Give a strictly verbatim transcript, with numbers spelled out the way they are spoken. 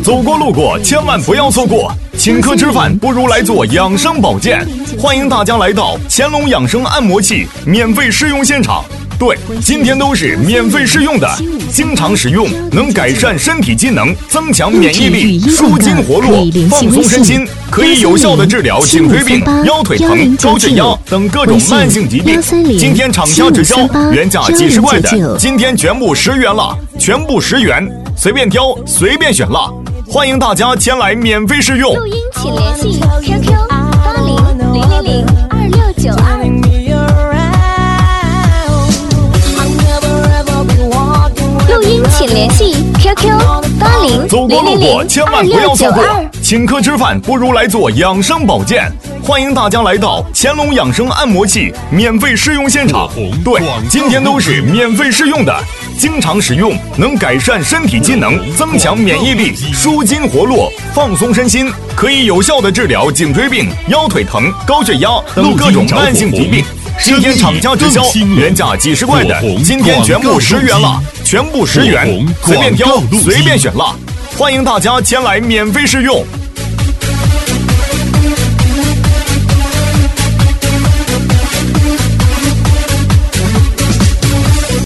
走过路过千万不要错过，请客吃饭不如来做养生保健。欢迎大家来到乾隆养生按摩器免费试用现场。对，今天都是免费试用的，经常使用能改善身体机能，增强免疫力，舒筋活络，放松身心，可以有效的治疗颈椎病、腰腿疼、高血压等各种慢性疾病。今天厂家直销，原价几十块的，今天全部十元了，全部十元，随便挑，随便选了。欢迎大家前来免费试用。 录音请联系 Q Q 八零零零零二六九二。录音请联系 Q Q 八零走过路过千万不要错过， 二。 请客吃饭不如来做养生保健。欢迎大家来到乾隆养生按摩器免费试用现场。对，今天都是免费试用的，经常使用能改善身体机能，增强免疫力，舒筋活络，放松身心，可以有效的治疗颈椎病、腰腿疼、高血压等各种慢性疾病。今天厂家直销，原价几十块的，今天全部十元了，全部十元，随便挑，随便选了。欢迎大家前来免费试用。